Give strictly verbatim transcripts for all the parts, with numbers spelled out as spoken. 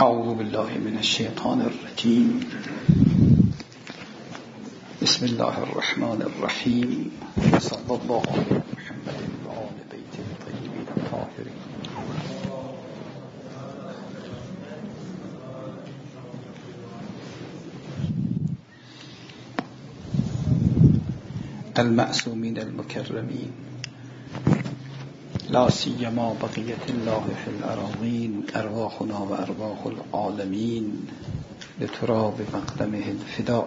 اعوذ بالله من الشیطان الرجیم. بسم الله الرحمن الرحیم. صلی الله علی محمد و آل بیت الطیبین الطاهرین. المعصومین المکرمین، لا سیما بقیت الله فی الأراضین، ارواحنا و ارواح العالمین لتراب مقدمه الفداء.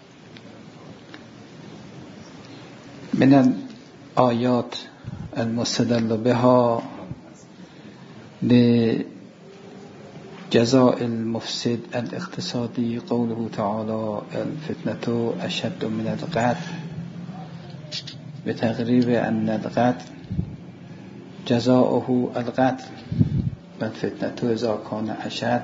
من الآیات المستدل بها لجزاء المفسد الاقتصادی قوله تعالی الفتنة اشد من القتل، بتقریب ان القتل جزاؤه القتل والفتنة اذا كان اشد،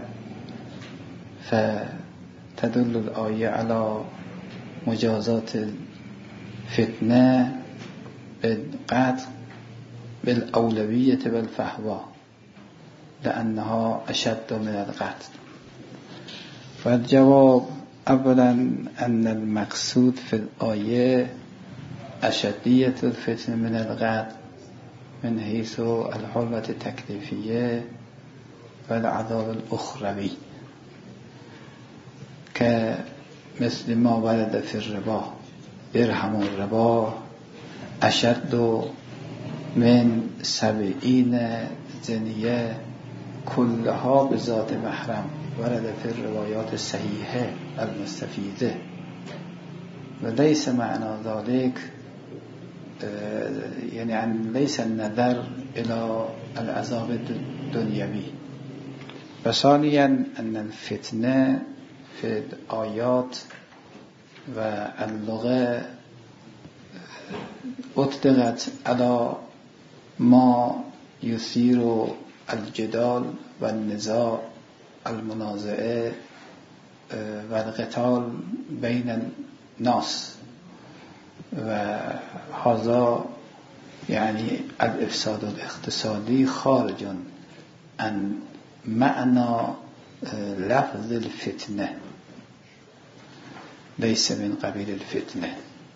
فتدل الآیه على مجازات الفتنة بالقتل بالأولوية والفهوى لأنها أشد من القتل. والجواب أولا أن المقصود في الآية أشدية الفتنة من القتل من حيث الحرمة التكليفية والعذاب الأخروي، كمثل ما ورد في الربا، درهم الربا أشد من سبعين زنية كلها بذات محرم، ورد في الروايات الصحيحة المستفيدة. وليس معنى ذلك يعني أن ليس النظر إلى العذاب الدنيوي. وثانيا أن الفتنة في الآيات واللغة أطلقت على ما يثير الجدال والنزاع المنازعة والقتال بين الناس، وهذا يعني الإفساد الاقتصادي خارج عن معنى لفظ الفتنة، ليس من قبيل الفتنة.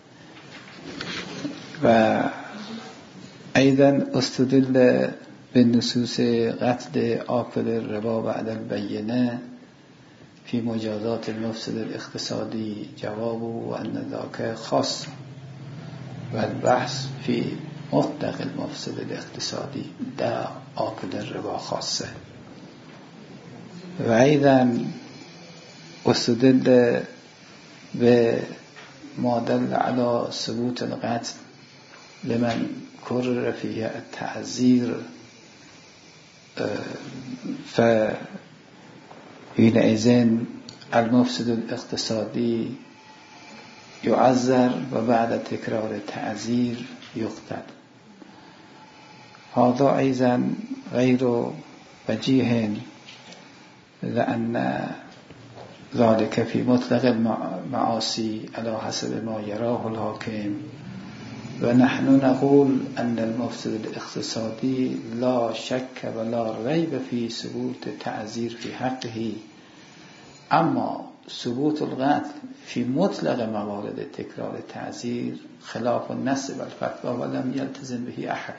وأيضا استدل بالنصوص قتل آكل الربا بعد البينة في مجازات المفسد الاقتصادي، جوابه أن ذاك خاص، والبحث في مطلق المفسد الاقتصادي دا آكل الربا خاصة. وأيضا استدل بما دل على ثبوت القتل لمن كرر فيه التعزير، فحينئذ المفسد الاقتصادي يعذر وبعد تكرار التعزير يقتل. هذا أيضا غير وجيه، لأن ذلك في مطلق المعاصي على حسب ما يراه الحاكم. ونحن نقول أن المفسد الاقتصادي لا شك ولا ريب في ثبوت التعزير في حقه، أما ثبوت القتل في مطلق موارد تكرار التعزير خلاف النص والفتوى ولم يلتزم به أحد.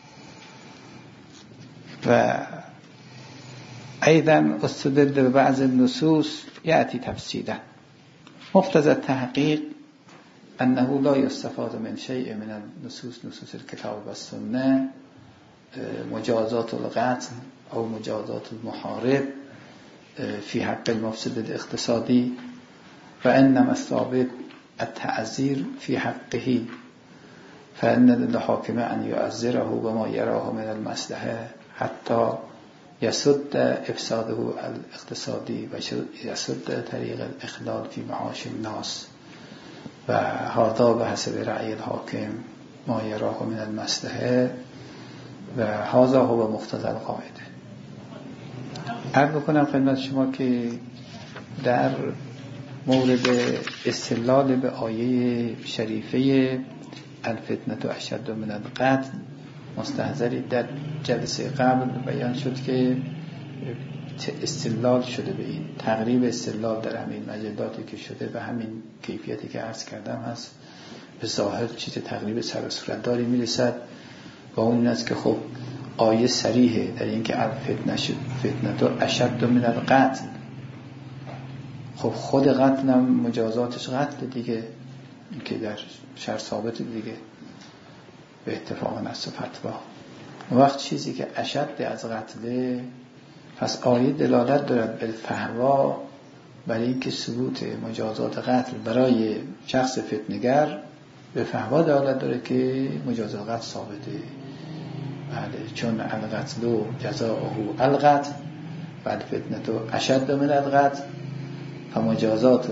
وأيضا استدل ببعض النصوص يأتي تفصيلا. مقتضى التحقيق أنه لا يستفاد من شيء من النصوص، نصوص الكتاب والسنة، مجازات القتل أو مجازات المحارب في حق المفسد الاقتصادي، وإنما الثابت التعزير في حقه، فإن للحاكم أن يعزره بما يراه من المصلحة حتى يسد إفساده الاقتصادي ويسد طريق الإخلال في معاش الناس، وهذا بحسب رأي الحاكم ما يراه من المصلحة، وهذا هو مقتضى القاعدة. عرض بکنم خدمت شما که در مورد استدلال به آیه شریفه الفتنة اشد من القتل مستحضری در جلسه قبل بیان شد که استدلال شده به این تقریب استدلال در همین مجلاتی که شده به همین کیفیتی که عرض کردم هست. به ظاهر چیز تقریب سر و صورت داری میرسد و اون این است که خب آیه صریحه در این که الفتنه شد فتنه تو اشد من القتل. خب خود قتل هم مجازاتش قتل دیگه، این که در شرع ثابت دیگه به اتفاق نص و فتوا. وقت چیزی که اشد از قتله، پس آیه دلالت دارد به فهوا برای اینکه ثبوت مجازات قتل برای شخص فتنگر به فهوا دلالت داره که مجازات قتل ثابته. بله، چون القتل و جزاؤه القتل و الفتنه اشد من القتل فمجازات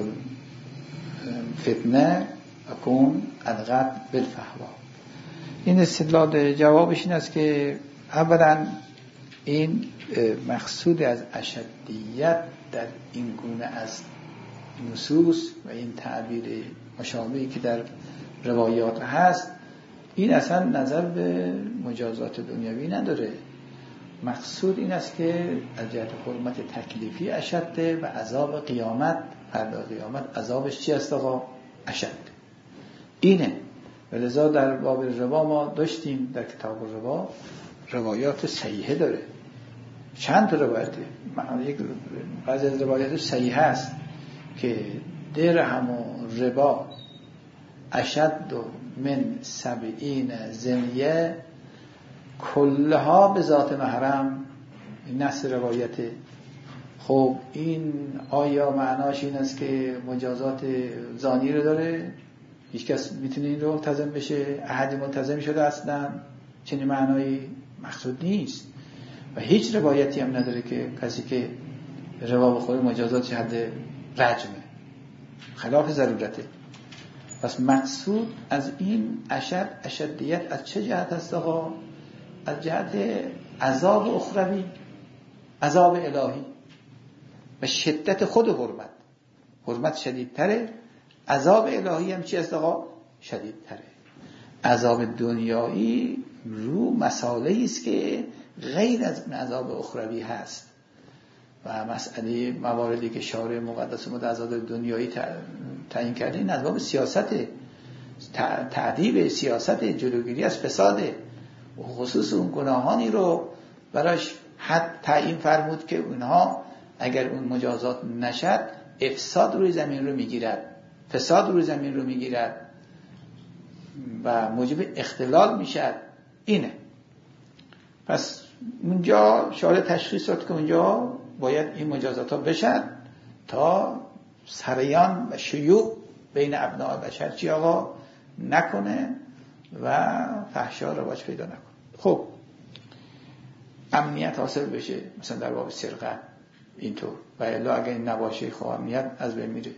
فتنه اکون القتل بالفهوا. این استدلال جوابش این است که اولا این مقصود از اشدیت در این گونه از نصوص و این تعبیر مشابهی که در روایات هست، این اصلا نظر به مجازات دنیوی نداره. مقصود این است که از جهت حرمت تکلیفی اشده و عذاب قیامت، فردا قیامت عذابش چی است آقا؟ اشده. اینه. ولذا در باب ربا ما داشتیم در کتاب ربا روایات صحیحه داره، چند روایته، یک بعضی از روایات صحیحه است که درهم و ربا اشد من سبعین زنیه کلها به ذات محرم. این نص روایته. خب این آیا معناش این است که مجازات زانی رو داره؟ هیچ کس میتونه این رو ملتزم بشه؟ احدی ملتزم شده اصلا؟ چنین معنایی مقصود نیست و هیچ روایتی هم نداره که کسی که ربا بخوره مجازات حد رجمه، خلاف ضرورته. پس مقصود از این اشد اشدیت از چه جهت است آقا؟ از جهت عذاب اخروی، عذاب الهی و شدت خود حرمت. حرمت شدیدتره، عذاب الهی هم چی است آقا؟ شدیدتره. عذاب دنیایی رو مسائلی است که غیر از این عذاب اخروی هست و مسئله مواردی که شارع مقدس و عذاب دنیایی تعیین کرده این از باب سیاسته، تعذیب سیاست، جلوگیری از فساده و خصوص اون گناهانی رو براش حد تعیین فرمود که اونها اگر اون مجازات نشد افساد روی زمین رو میگیرد، فساد روی زمین رو میگیرد و موجب اختلال میشد. اینه. پس اونجا شارع تشخیص داد که اونجا باید این مجازات ها بشن تا سریان و شیوع بین ابناء بشر چی آقا نکنه و فحشا رواج پیدا نکنه. خب امنیت حاصل بشه، مثلا در باب سرقت اینطور، و الا اگه این نباشه خب امنیت از بین میره.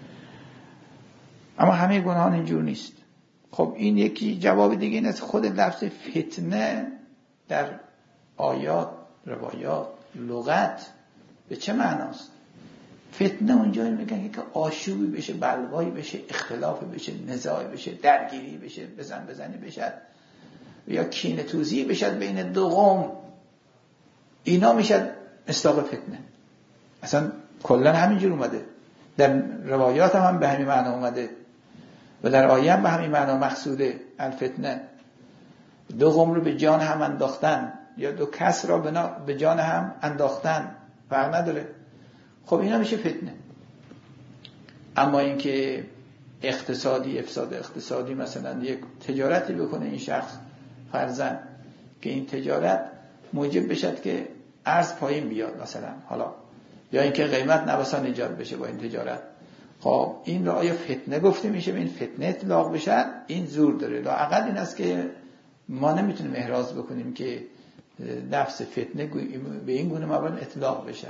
اما همه گناهان اینجور نیست. خب این یکی جواب دیگه این است. خود لفظ فتنه در آیات، روایات، لغت به چه معناست؟ فتنه اونجا میگن که آشوبی بشه، بلوایی بشه، اختلافی بشه، نزاعی بشه، درگیری بشه، بزن بزنی بشه یا کینه توزی بشه بین دو قوم، اینا میشه مصداق فتنه. اصلا کلا همینجور اومده، در روایات هم, هم به همین معنا اومده و در آیه هم به همین معنا مقصوده. الفتنه دو قوم رو به جان هم انداختن یا دو کس را به جان هم انداختن، فرق نداره. خب اینا میشه فتنه. اما اینکه اقتصادی، افساد اقتصادی، مثلا یک تجارتی بکنه این شخص فرضاً که این تجارت موجب بشد که ارز پایین بیاد مثلا، حالا یا اینکه قیمت نوسان ایجاد بشه با این تجارت، خب این را آیا فتنه گفته میشه؟ به این فتنه اطلاق بشه؟ این زور داره. لااقل این است که ما نمیتونیم احراز بکنیم که نفس فتنه به این گونه موارد اطلاق بشه.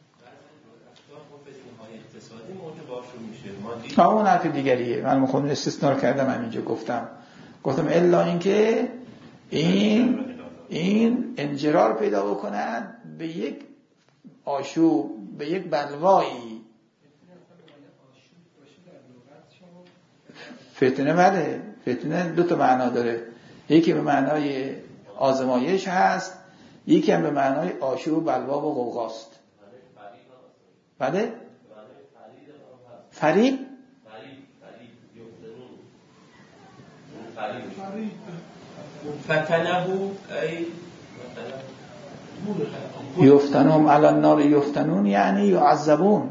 ها اون حرف دیگریه. من خودم استثناء کردم، همینجا گفتم گفتم الا اینکه این این انجرار پیدا بکنن به یک آشوب، به یک بلوایی. فتنه بله، فتنه دو تا معنا داره. یکی به معنای آزمایش هست، یکی هم به معنای آشوب و بلوا و غوغاست. بله؟ فریب فتنه ای یفتنون علی النار یفتنون یعنی یعذبون.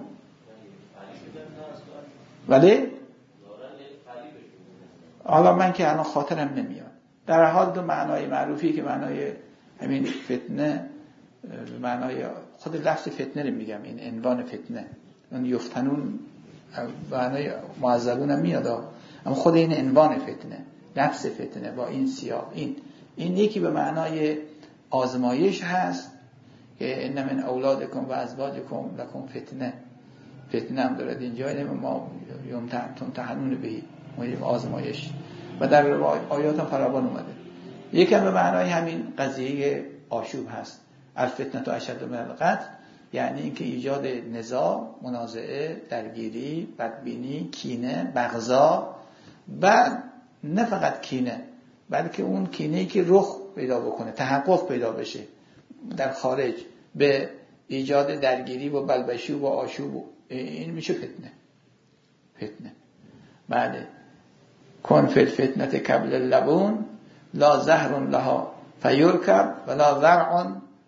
ولی حالا من که الان خاطرم نمیاد. در حال دو معنای معروفی که معنای همین فتنه، معنای خود لفظ فتنه رو میگم، این عنوان فتنه، اون یفتنون معنای معذبون هم میاد، اما خود این عنوان فتنه، لفظ فتنه با این سیاق، این این یکی به معنای آزمایش هست که ان من اولادکم و ازواجکم لکم فتنه، فتنه هم دارد اینجا، یعنی ما یوم تمتحنون بهی، ما آزمایش، و در آیات هم فراوان اومده. یکم به معنای همین قضیه آشوب هست، الفتنه اشد من القتل، یعنی اینکه ایجاد نزاع، منازعه، درگیری، بدبینی، کینه، بغضا، و نه فقط کینه بلکه اون کینه‌ای که رخ پیدا بکنه، تحقق پیدا بشه در خارج، به ایجاد درگیری و بلبشی و آشوب، این میشه فتنه. فتنه بله. کن فی الفتنه کبل اللبون لا زهر لها فیرکب ولا ذرع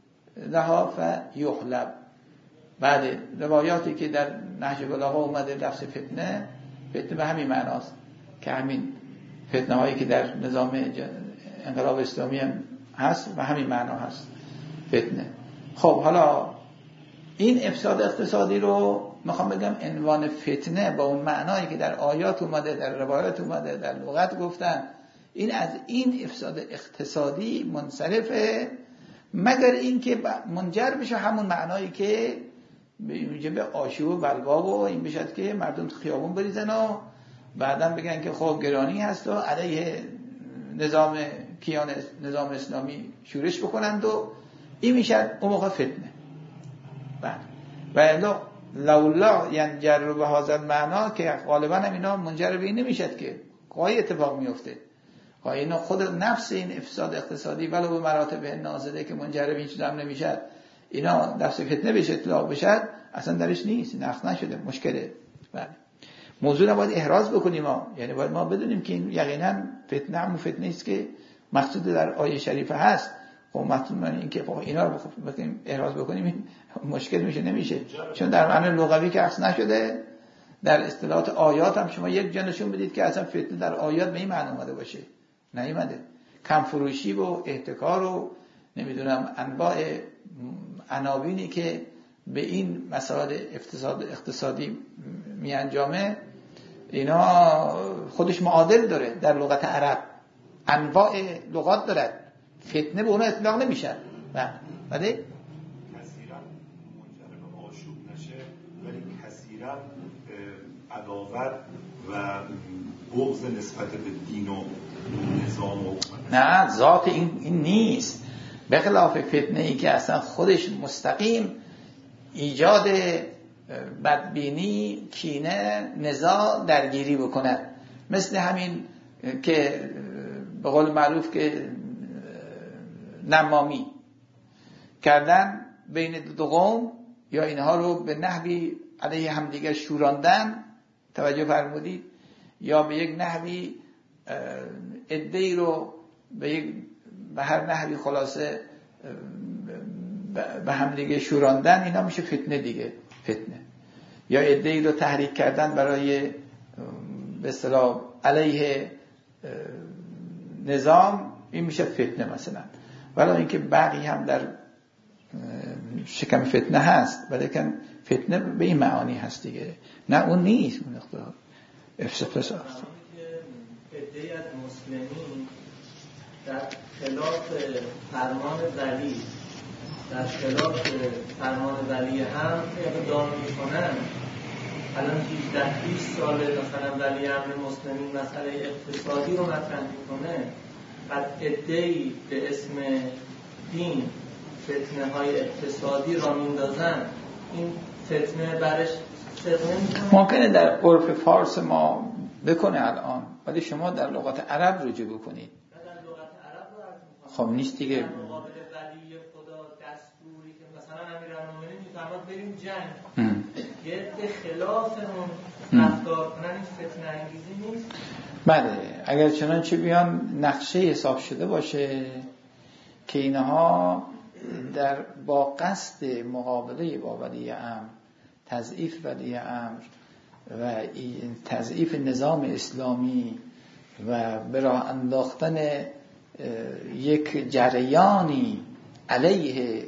لها فیحلب. بله، روایاتی که در نهج بلاغه اومده لفظ فتنه، فتنه به همین معناست که همین فتنه هایی که در نظام انقلاب اسلامی هم هست و همین معنا هست فتنه. خب حالا این افساد اقتصادی رو میخوام بگم عنوان فتنه با اون معنایی که در آیات اومده، در روایات اومده، در لغت گفتن، این از این افساد اقتصادی منصرفه، مگر این که منجر بشه همون معنایی که میگه به آشوب و بلوا و این بشد که مردم تو خیابون بریزن و بعداً بگن که خب گرانی هست و علیه نظام کیان نظام اسلامی شورش بکنند و این میشد اون موقع فتنه. بله. و الا لولا ینجر به هذا المعنا، که غالبا هم اینا منجر به این نمیشد که قای اتفاق میفته، قای اینا خود نفس این افساد اقتصادی ولو به مراتب نازله که منجر به این چیز هم نمیشد، اینا نفس فتنه بشه، اطلاق بشد، اصلا درش نیست، نقص نشده، مشکله. بله. موضوع رو باید احراز بکنیم ما، یعنی باید ما بدونیم که این یقینا فتنه همون فتنه است که مقصود در آیه شریفه هست. خب مقصود من این که اینا رو بخوایم احراز بکنیم این مشکل میشه، نمیشه، چون در معنی لغوی که اصلا نشده. در اصطلاحات آیات هم شما یک جا نشون بدید که اصلا فتنه در آیات به این معنی اومده باشه، نیومده. کم فروشی و احتکار و نمیدونم انواع عناوینی که به این مسائل اقتصاد اقتصادی می انجامه، اینا خودش معادل داره در لغت عرب، انواع لغات داره، فتنه به اون اطلاق نمیشه. بله. کثیرا منجر به آشوب نشه، ولی کثیرا عداوت و بغض نسبت به دین و نظام و نه، ذات این, این نیست، به خلاف فتنه ای که اصلا خودش مستقیم ایجاد بدبینی، کینه، نزاع، درگیری بکنه، مثل همین که به قول معروف که نمامی کردن بین دو قوم، یا اینها رو به نحوی علیه همدیگر شوراندن، توجه فرمودید، یا به یک نحوی عده‌ای رو به یک به هر نحوی خلاصه به هم دیگه شوراندن، اینا میشه فتنه دیگه، فتنه. یا عده‌ای رو تحریک کردن برای به اصطلاح علیه نظام، این میشه فتنه مثلا. ولی اینکه بقیه هم در شکم فتنه هست، ولی که فتنه به این معانی هست دیگه، نه اون نیست. اون اختلاف افساد فساد عده‌ای از مسلمین در خلاف فرمان ولی در خلاف فرمان ولی هم اقدام میکنن. الان هجده بیست ساله مثلا ولی امر مسلمین مسئله اقتصادی رو مطرح میکنه، بعد عده‌ای به اسم دین فتنه های اقتصادی را میندازن، این فتنه برش صدقه میکنه. ممکنه در عرف فارس ما بکنه الان، ولی شما در لغت عرب رجوع بکنید. در لغت عرب رو عرض میکنم. خب نیست دیگه. در مقابل ولی خدا دستوری که مثلا امیرالمومنین میفرماد بریم جنگ، گرد خلاف اون رفتار کنن این فتنه انگیزی نیست؟ بله، اگر چنانچه بیان نقشه حساب شده باشه که اینها در با قصد مقابله با ولی امر، تضعیف ولی امر و تضعیف نظام اسلامی و به راه انداختن یک جریانی علیه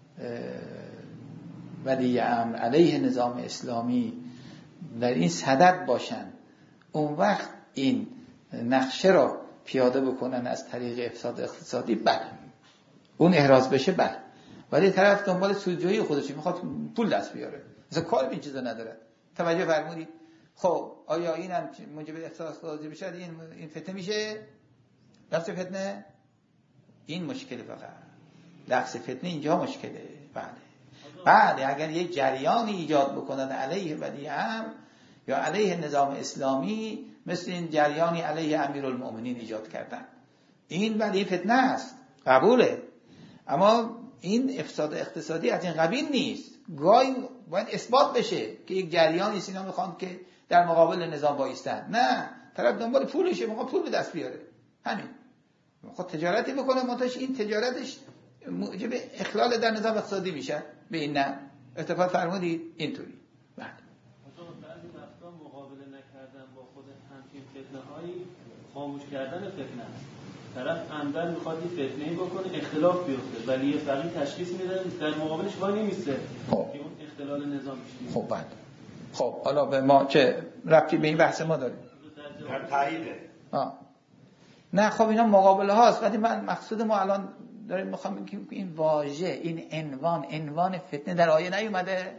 ولی امر، علیه نظام اسلامی در این صدد باشن، اون وقت این نقشه را پیاده بکنن از طریق افساد اقتصادی، بله اون احراز بشه، بله. ولی طرف دنبال سودجویی خودشه، میخواد پول دست بیاره، مثلا کار به این چیزا نداره. توجه فرمودید؟ خب آیا اینم موجب افساد اقتصادی بشه این این فتنه میشه؟ لفظ فتنه این مشکل، فقط لفظ فتنه اینجا مشکله. بله بله، اگر یک جریانی ایجاد بکنن علیه ولی امر یا علیه نظام اسلامی، مثل این جریانی علیه امیرالمؤمنین ایجاد کردن، این ولی فتنه است، قبوله. اما این افساد اقتصادی از این قبیل نیست. گاهی باید اثبات بشه که یک جریانی اینا میخوان که در مقابل نظام بایستن، نه، طرف دنبال پولشه، میخواد پول به دست بیاره، همین. خود تجارتی بکنه، منتهش این تجارتش موجب اخلال در نظام اقتصادی میشه، به این نه اتفاق فرمودید اینطوری. بله بعضی وقتا مقابله نکردن با خود همچین فتنه‌هایی خاموش کردن فتنه است. طرف عمدن میخواد این فتنه‌ای بکنه اختلاف بیفته، ولی یه فقیه تشخیص میده در مقابلش وای نمیسته که اون اختلال نظام پیش. خب بعد خب حالا به ما چه ربطی به این بحث ما داره؟ در تاییده. آه نه خب اینا مقابله هاست، ولی من مقصود ما الان داریم میخوام بگیم این واژه، این عنوان، عنوان فتنه در آیه نیومده.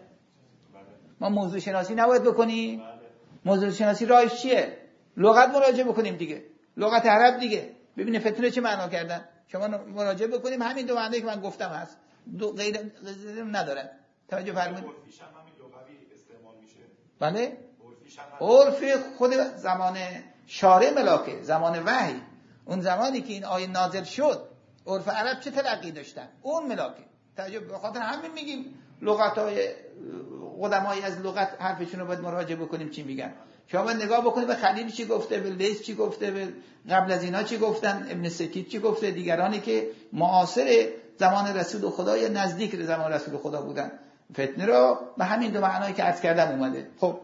ما موضوع شناسی نباید بکنیم؟ موضوع شناسی راهش چیه؟ لغت مراجعه بکنیم دیگه، لغت عرب دیگه، ببینیم فتنه چه معنا کردن. شما مراجعه بکنیم، همین دو معنی که من گفتم هست، دو غیر نداره. توجه فرمایید. عرفیش هم همین لغوی استعمال میشه. بله؟ عرفیش هم عرف خود زمان شارع ملاکه، زمان وحی، اون زمانی که این آیه نازل شد، عرف عرب چه تلقی داشتن؟ اون ملاکه. توجه، به خاطر همین میگیم لغت‌های قدمای از لغت حرفشون رو باید مراجعه بکنیم چی میگن. شما باید نگاه بکنید به خلیل چی گفته، به لیث چی گفته، به قبل از اینا چی گفتن، ابن سکیت چی گفته، دیگرانی که معاصر زمان رسول خدا یا نزدیک زمان رسول خدا بودن. فتنه رو به همین دو معنایی که عرض کردم اومده. خب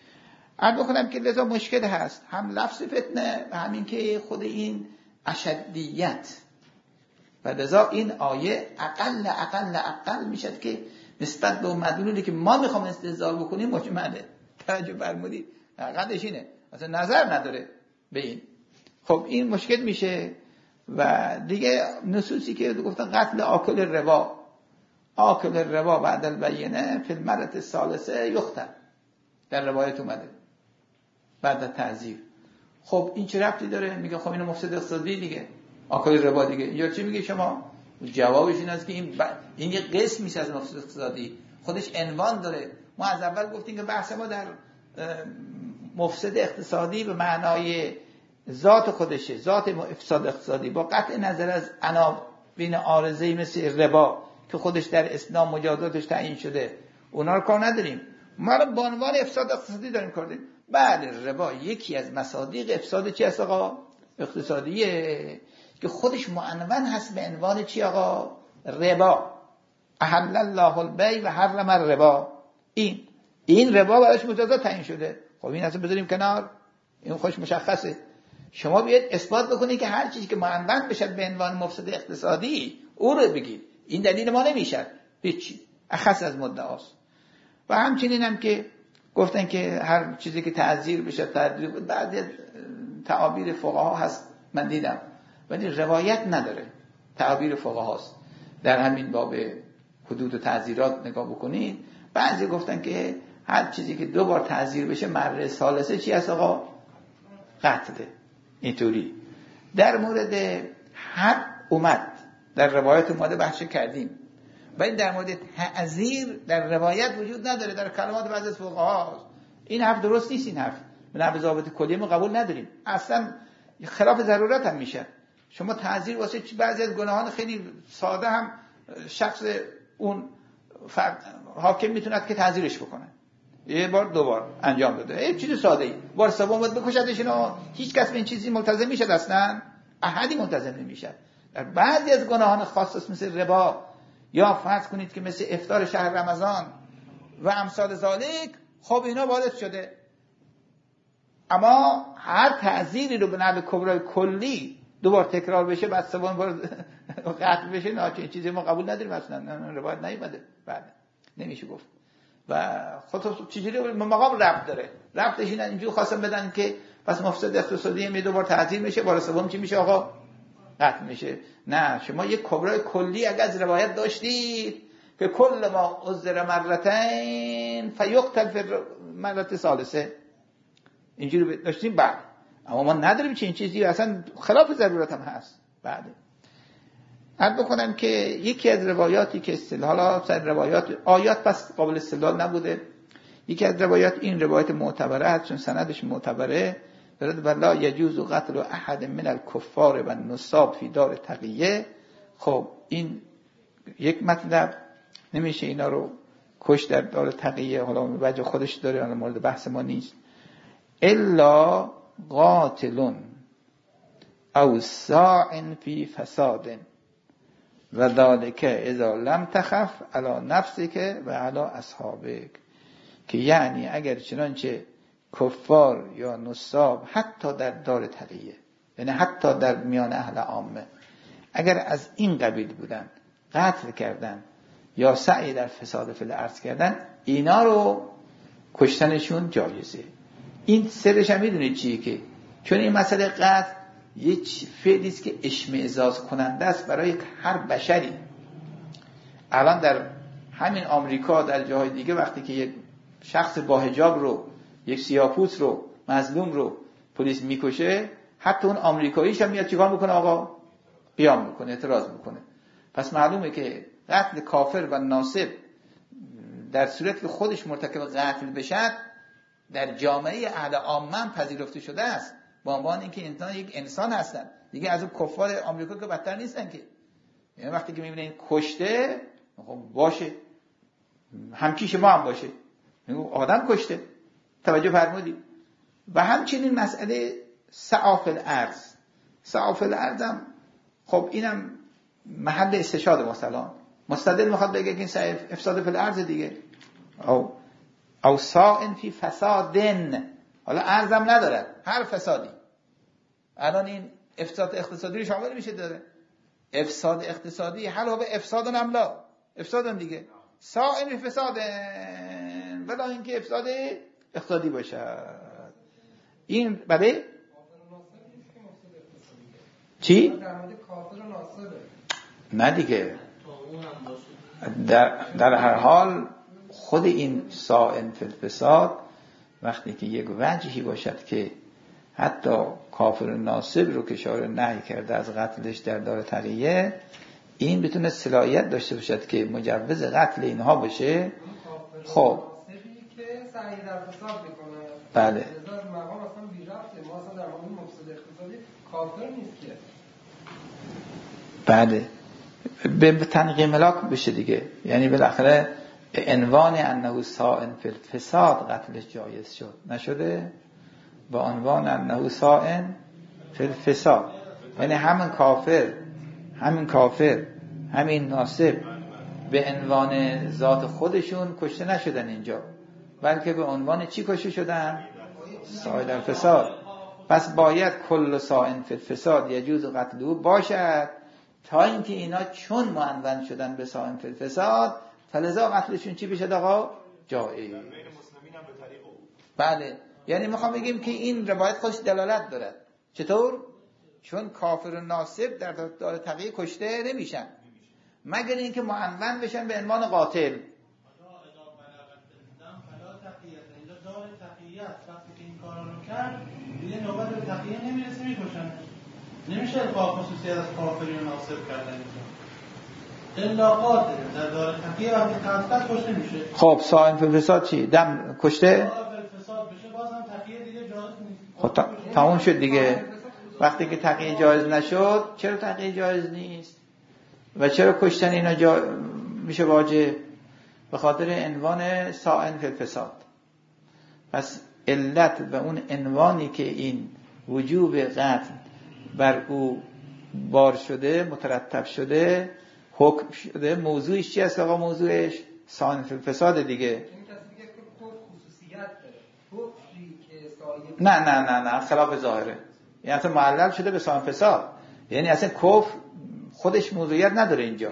عرض بکنم که لذا مشکل هست، هم لفظ فتنه و همین که خود این اشدیت، و لذا این آیه اقل اقل اقل میشد که نسبت به مدلولی که ما میخوام استدلال بکنیم مجمله. توجه فرمودید؟ حقیقتش اینه، اصلا نظر نداره به این. خب این مشکل میشه. و دیگه نصوصی که گفتن قتل آکل ربا، آکل ربا بعد البینه فی المرة الثالثه یقتل، در روایت اومده بعد تعذیب. خب این چه ربطی داره؟ میگه خب اینو مفسد اقتصادی دیگه، آکل ربا دیگه. اینجا چی میگه شما؟ جوابش این است که این ب... این یه قسم میشه از مفسد اقتصادی، خودش عنوان داره. ما از اول گفتیم که بحث ما در مفسد اقتصادی به معنای ذات خودشه، ذات افساد اقتصادی، با قطع نظر از عناوین عارضه‌ای مثل ربا که خودش در اسلام مجازاتش تعیین شده، اونا رو کار نداریم. ما رو به عنوان افساد اقتصادی داریم کار داریم. بله ربا یکی از مصادیق افساد چی هست آقا؟ اقتصادیه که خودش معنون هست به عنوان چی آقا؟ ربا. احل الله البیع و حرم الربا. این این ربا براش مجازات تعیین شده. خب این اصلا بذاریم کنار، این خوش مشخصه. شما بیاید اثبات بکنید که هر چیزی که معنون بشه به عنوان مفسد اقتصادی او رو بگید. این دلیل ما نمیشه هیچی، اخص از مدعاست. و همچنین هم که گفتن که هر چیزی که تعذیر بشه تعذیر، بعضی تعابیر فقها هست من دیدم ولی روایت نداره، تعابیر فقهاست. در همین باب حدود و تعذیرات نگاه بکنید، بعضی گفتن که هر چیزی که دو بار تعذیر بشه مره ثالثه چی هست آقا؟ قتله. اینطوری در مورد حد اومد، در روایت اومده بحث کردیم، ولی در مورد تعذیر در روایت وجود نداره، در کلمات بعضی از فقها. این حرف درست نیست، این حرف به نحو ضابط کلی ما قبول نداریم، اصلا خلاف ضرورت هم میشه. شما تعذیر واسه بعضی از گناهان خیلی ساده هم شخص اون فرد حاکم میتوند که تعذیرش بکنه. یه بار دو بار انجام داده، یه چیز ساده ای. بار سوم باید بکشدش. اینا هیچ کس به این چیزی ملتزم میشه؟ اصلا احدی ملتزم نمیشه. در بعضی از گناهان خاص مثل ربا یا فرض کنید که مثل افطار شهر رمضان و امثال ذالک، خب اینا وارد شده. اما هر تعزیری رو به نحو کبرای کلی دوبار تکرار بشه، بعد سوم بار قطع بشه، نه چه چیزی ما قبول نداریم اصلا، نه روایت نیومده. بعد نمیشه گفت. و خود چجوری مقام ربط داره؟ ربطش اینه اینجوری خواستم بدن که پس مفسد اقتصادی هم یه دوبار تعزیر میشه، بار سوم چی میشه آقا؟ قطع میشه. نه، شما یک کبرای کلی اگر از روایت داشتید که کل ما عذر مرتين فیقتل فی مرت ثالثه، اینجوری داشتیم بعد. اما ما نداریم چه این چیزی اصلا خلاف ضرورت هم هست. بعد عرض بکنم که یکی از روایاتی که استدلال سر روایات آیات پس قابل استدلال نبوده، یکی از روایات این روایت معتبره هست چون سندش معتبره، برد والله یجوز قتل احد من الکفار و النصاب فی دار تقیه. خب این یک مطلب، نمیشه اینا رو کش در دار تقیه، حالا وجه خودش داره، حالا مورد بحث ما نیست. الا قاتل او ساع فی فساد و ذالک اذا لم تخف علی نفسک و علی اصحابک، که یعنی اگر چنانچه کفار یا نصاب حتی در دار تقیه، یعنی حتی در میان اهل عامه، اگر از این قبیل بودن قتل کردن یا سعی در فساد فی الارض کردن، اینا رو کشتنشون جایزه. این سرش هم میدونید چیه؟ که چون این مسئله قتل یک فعلی است که اشمئزاز کننده است برای هر بشری. الان در همین آمریکا در جاهای دیگه وقتی که یک شخص با حجاب رو، یک سیاه‌پوست رو، مظلوم رو پلیس میکشه، حتی اون آمریکاییش هم میاد چیکار میکنه آقا؟ قیام میکنه، اعتراض میکنه. پس معلومه که قتل کافر و ناصب در صورت که خودش مرتکب قتل بشه در جامعه اهل عامه پذیرفته شده است، با عنوان اینکه انسان یک انسان هستن دیگه. از اون کفار آمریکا که بدتر نیستن که، یعنی وقتی که میبینین کشته، خب باشه، همکیش ما هم باشه، آدم کشته. توجه فرمودید؟ و همچنین مسئله سعاف الارض، سعاف الارض هم خب اینم محل استشهاد مثلا مستدل میخواد بگه که این سعی افساد فی الارض دیگه، او او ساعن فی فسادن، حالا ارزم نداره، هر فسادی. الان این افساد اقتصادی رو شامل میشه داره، افساد اقتصادی حالا به افساد نملا، افساد دیگه ساعن فی فسادن، ولی اینکه افساد اقتصادی باشه. این بله چی؟ نه دیگه، در, در هر حال خود این ساعن فی الفساد وقتی که یک وجهی باشد که حتی کافر ناصب رو که شارع نهی کرده از قتلش در دار تقیه، این بتونه صلاحیت داشته باشد که مجوز قتل اینها باشه. خب که سعی در فساد میکنه، بله، از مقام اصلا بی ربطه، ما اصلا در مورد مفسد اقتصادی کافر نیست که. بله، به تنقیه ملاک بشه دیگه، یعنی بالاخره عنوان انه ساعن فی الفساد قتلش جایز شد، نشده با عنوان انه ساعن فی الفساد، یعنی همین کافر همین کافر همین ناصب به عنوان ذات خودشون کشته نشدن اینجا، بلکه به عنوان چی کشته شدن؟ ساعن الفساد. پس باید کل ساعن فی الفساد یجوز قتله باشد، تا اینکه اینا چون معنون شدن به ساعن فی الفساد فلذا قتلشون چی بشه آقا؟ جایز. بله، یعنی میخوام بگیم که این روایت خودش دلالت داره. چطور؟ چون کافر و ناصب در دار تقیه کشته نمیشن مگر اینکه معنون بشن به عنوان قاتل. دیگه نوبت به تقیه نمیرسه، میکشن. نمیشه القا خصوصیت از کافری و ناصب کردن اینجا. الا قاتل در دار تقیه وقتی قتل کشته میشه. خب ساعن فی الفساد چی؟ دم کشته؟ ساعن فی الفساد بشه بازم تقیه دیگه جایز نیست. خب تا... تموم شد دیگه. وقتی که تقیه جایز نشد، چرا تقیه جایز نیست؟ و چرا کشتن اینا جا... میشه واجب؟ به خاطر عنوان ساعن فی الفساد. پس علت و اون عنوانی که این وجوب قتل بر او بار شده، مترتب شده، حکم شده، موضوعش چی است آقا؟ موضوعش سائن فی الفساد دیگه. نه نه نه نه خلاف ظاهره، یعنی اصلا معلل شده به سائن فساد، یعنی اصلا کفر خودش موضوعیت نداره اینجا.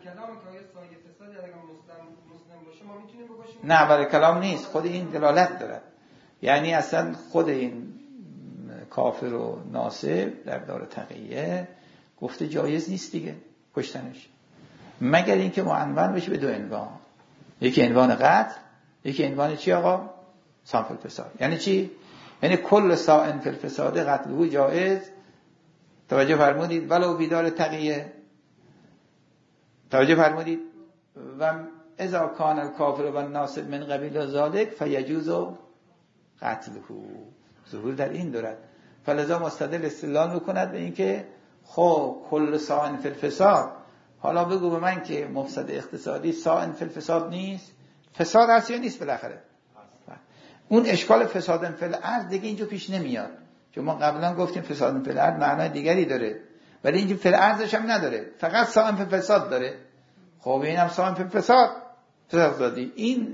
نه اول کلام نیست، خود این دلالت داره، یعنی اصلا خود این کافر و ناصب در دار تقیه گفته جایز نیست دیگه کشتنش، مگر اینکه معنون بشه به دو عنوان، یکی عنوان قتل، یکی عنوان چی آقا؟ سائن فی الفساد. یعنی چی؟ یعنی کل سائن فی الفساد قتله جایز. توجه فرمودید؟ ولو بیدار تقیه. توجه فرمودید؟ و اذا کان الکافر و الناصب من قبیل ذلک فیجوز قتله. ظهور در این دارد. فلذا مستدل استدلال میکند به اینکه خب کل سائن فی الفساد، حالا بگو به من که مفسد اقتصادی سائن فی الفساد نیست؟ فساد هست یا نیست بالاخره؟ اون اشکال فساد فی الارض دیگه اینجا پیش نمیاد، چون ما قبلا گفتیم فساد فی الارض معنای دیگری داره، ولی اینجا فی الارضش هم نداره، فقط سائن فی الفساد داره. خب اینم سائن فی الفساد فساد دادی. این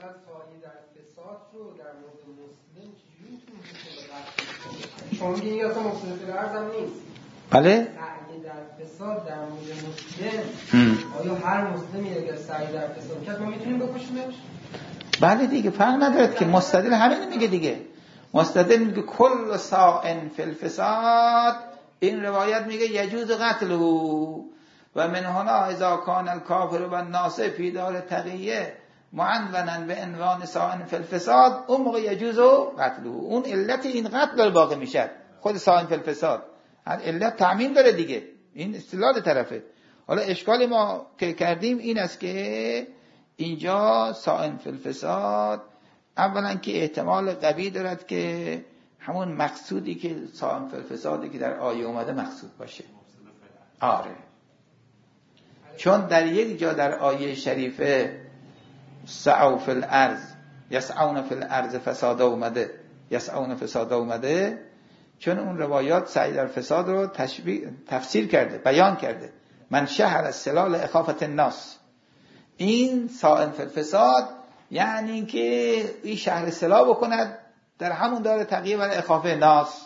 شما میگین یا اصلا مفسد فی الارض هم نیست. بله؟ سعی در فساد در مورد مسلم، آیا هر مسلمی اگر سعی در فساد کرد ما میتونیم بکشیمش؟ بله دیگه، فرق نداره که مستدل همین میگه دیگه. مستدل میگه کل سائن فی الفساد، این روایت میگه یجوز قتله و من هنا اذا کان الکافر و الناصب فی دار تقیه معنونا به عنوان سائن فی الفساد، اون موقع یجوز قتله. اون علت این قتل داره باقی میشه، خود سائن فی الفساد علت تعمیم داره دیگه، این استدلال طرفه. حالا اشکال ما که کردیم این است که اینجا سائن فی الفساد اولا که احتمال قوی دارد که همون مقصودی که سائن فی الفسادی که در آیه اومده مقصود باشه. آره، چون در یک جا در آیه شریفه سعوا فی الارض یسعون فی الارض فساد اومده، یسعون فساد اومده، چون اون روایات سعی در فساد رو تشبیه تفسیر کرده، بیان کرده. من شهر السلال اخافت الناس، این سائن فی الفساد یعنی که این شهر سلا بکند در همون دار تقیه برای اخافه ناس.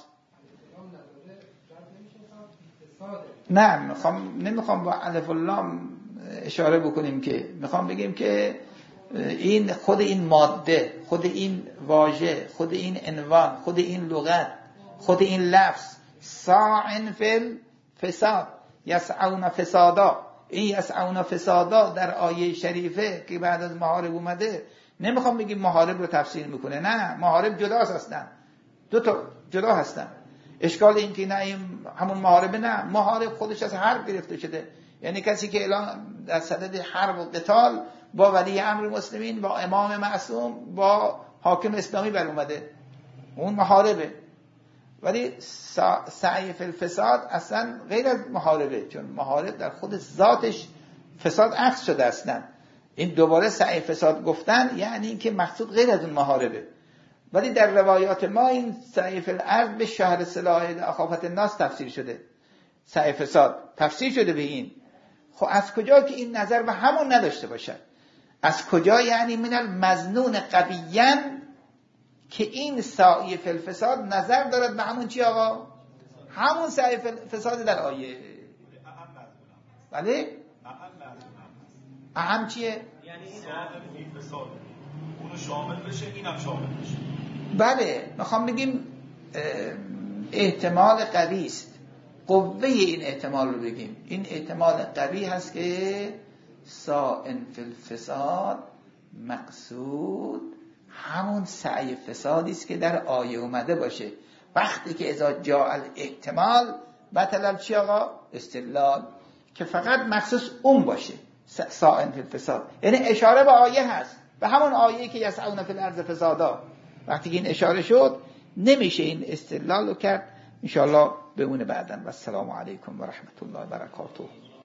نه میخوام نمیخوام با الف و لام اشاره بکنیم، که میخوام بگیم که این خود این ماده، خود این واژه، خود این عنوان، خود این لغت، خود این لفظ سائن فی الفساد، یسعون فسادا، این یسعون فسادا در آیه شریفه که بعد از محارب اومده، نمیخوام بگیم محارب رو تفسیر میکنه، نه، محارب جداست هستن، دو تا جدا هستن. اشکال این که نه همون محاربه، نه، محارب خودش از حرب گرفته شده، یعنی کسی که الان در صدد حرب و قتال با ولی امر مسلمین، با امام معصوم، با حاکم اسلامی بر اومده، اون محاربه. ولی سعی فی الفساد اصلا غیر از محاربه، چون محارب در خود ذاتش فساد عکس شده اصلا. این دوباره سعی فساد گفتن یعنی این که مقصود غیر از اون محاربه. ولی در روایات ما این سعی فی الارض به شهر سلاح اخافت الناس تفسیر شده، سعی فساد تفسیر شده به این. خب از کجا که این نظر به همون نداشته باشد؟ از کجا؟ یعنی من المظنون قویاً که این سعی فی الفساد نظر دارد به همون چی آقا؟ همون سعی فی الفساد در آیه. بله؟ اهم چیه؟ یعنی این فساد اونو شامل بشه، اینم شامل بشه. بله، میخوام بگیم احتمال قوی است، قوه این احتمال رو بگیم. این احتمال قوی هست که سائن فی الفساد مقصود همون سعی فسادی است که در آیه اومده باشه. وقتی که اذا جاء الاحتمال بطل چی آقا؟ استدلال، که فقط مخصوص اون باشه سائن فی الفساد، یعنی اشاره به آیه هست، به همون آیه که یسعون فی الارض فسادا. وقتی که این اشاره شد نمیشه این استدلال رو کرد. ان شاء الله بمونه بعداً. و السلام علیکم و رحمت الله و برکاته.